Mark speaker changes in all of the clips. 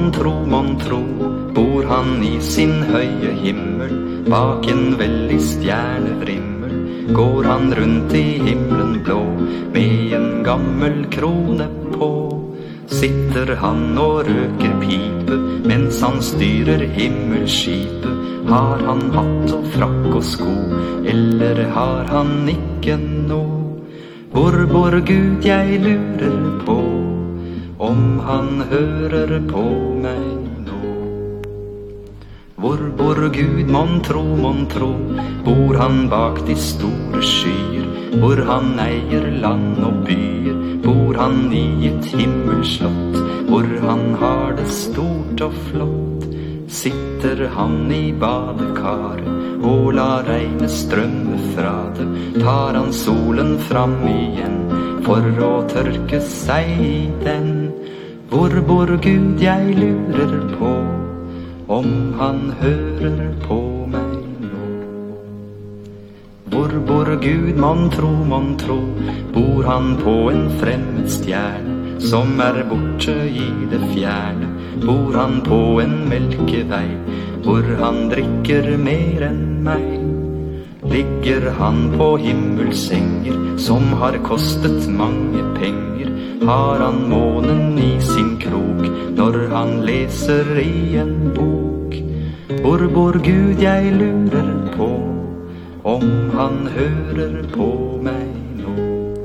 Speaker 1: mon tro, bor han i sin høye himmel, bak en veldig stjernevrimmel, går han rundt i himmelen blå, med en gammel krone på. Sitter han og røker pipe, mens han styrer himmelskipet. Har han hatt og frakk og sko, eller har han ikke noe? Hvor bor Gud, jeg lurer på, om han hører på meg nå? Hvor bor Gud, mon tro, bor han bak de store skyer, hvor han eier land og byer, bor han i et himmelslott, hvor han har det stort og flott. Sitter han i badekaret og lar regnet strømme fra det, tar han solen fram igjen for å tørke seg i den. Hvor bor Gud, jeg lurer på, om han hører på meg nå? Hvor bor Gud, mon tro, bor han på en fremmed stjerne, som borte i det fjerne? Bor han på en melkevei, hvor han drikker mer enn meg? Ligger han på himmelsenger, som har kostet mange penger? Har han månen i sin krok, når han leser i en bok? Hvor bor Gud, jeg lurer på, om han hører på meg nå?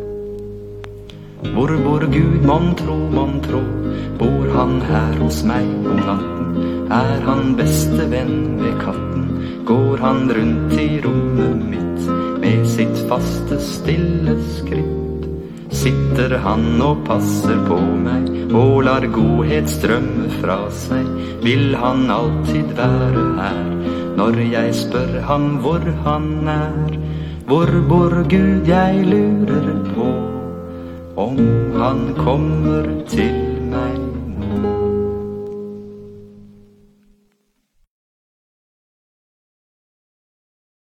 Speaker 1: Hvor bor Gud, mon tro, bor han her hos meg om natten? Han beste venn ved katten? Går han rundt i rommet mitt med sitt faste, stille skritt? Sitter han og passer på meg og lar godhet strømme fra seg? Vil han alltid være her når jeg spør han hvor han er? Hvor bor Gud, jeg lurer på, om han kommer til